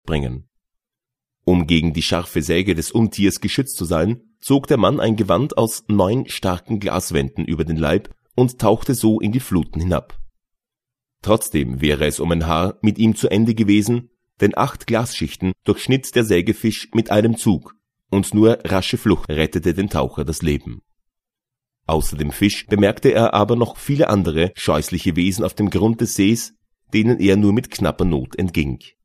bringen. Um gegen die scharfe Säge des Untiers geschützt zu sein, zog der Mann ein Gewand aus 9 starken Glaswänden über den Leib und tauchte so in die Fluten hinab. Trotzdem wäre es um ein Haar mit ihm zu Ende gewesen, denn 8 Glasschichten durchschnitt der Sägefisch mit einem Zug, und nur rasche Flucht rettete den Taucher das Leben. Außer dem Fisch bemerkte er aber noch viele andere scheußliche Wesen auf dem Grund des Sees, denen er nur mit knapper Not entging.